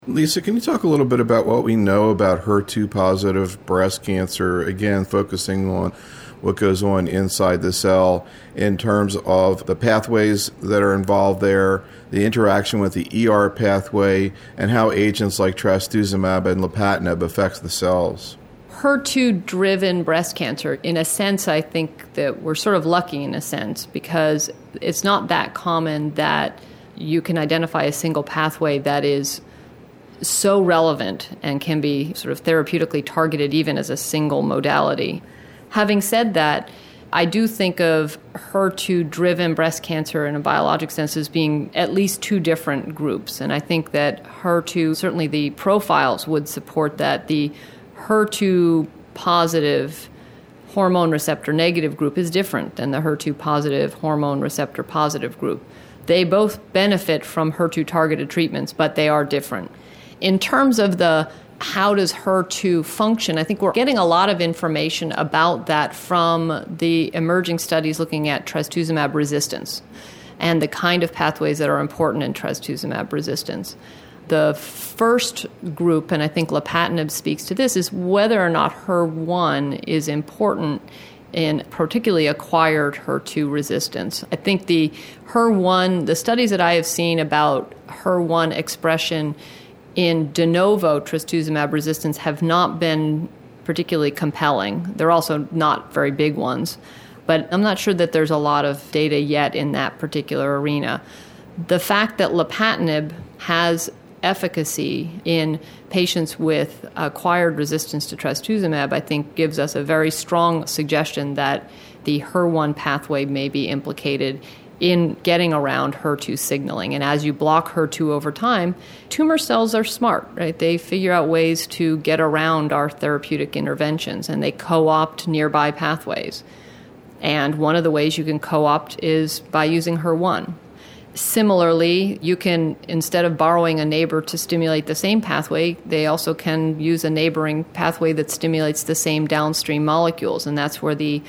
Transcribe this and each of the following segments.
Lisa, can you talk a little bit about what we know about HER2-positive breast cancer, again, focusing on what goes on inside the cell in terms of the pathways that are involved there, the interaction with the ER pathway, and how agents like trastuzumab and lapatinib affects the cells? HER2-driven breast cancer, in a sense, I think that we're sort of lucky in a sense because it's not that common that you can identify a single pathway that is so relevant and can be sort of therapeutically targeted even as a single modality. Having said that, I do think of HER2-driven breast cancer in a biologic sense as being at least two different groups. And I think that HER2, certainly the profiles would support that. The HER2-positive hormone receptor negative group is different than the HER2-positive hormone receptor positive group. They both benefit from HER2-targeted treatments, but they are different. In terms of how does HER2 function, I think we're getting a lot of information about that from the emerging studies looking at trastuzumab resistance and the kind of pathways that are important in trastuzumab resistance. The first group, and I think lapatinib speaks to this, is whether or not HER1 is important in particularly acquired HER2 resistance. I think the studies that I have seen about HER1 expression in de novo trastuzumab resistance have not been particularly compelling. They're also not very big ones. But I'm not sure that there's a lot of data yet in that particular arena. The fact that lapatinib has efficacy in patients with acquired resistance to trastuzumab, I think gives us a very strong suggestion that the HER1 pathway may be implicated in getting around HER2 signaling. And as you block HER2 over time, tumor cells are smart, right? They figure out ways to get around our therapeutic interventions, and they co-opt nearby pathways. And one of the ways you can co-opt is by using HER1. Similarly, you can, instead of borrowing a neighbor to stimulate the same pathway, they also can use a neighboring pathway that stimulates the same downstream molecules, and that's where the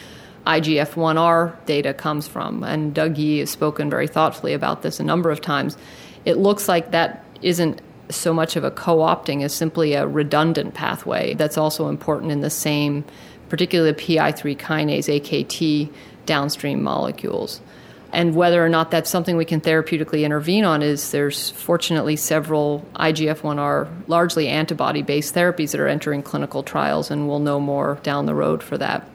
IGF-1R data comes from. And Doug Yee has spoken very thoughtfully about this a number of times. It looks like that isn't so much of a co-opting as simply a redundant pathway that's also important in the same, particularly the PI3 kinase, AKT, downstream molecules. And whether or not that's something we can therapeutically intervene on there's fortunately several IGF-1R, largely antibody-based therapies that are entering clinical trials, and we'll know more down the road for that.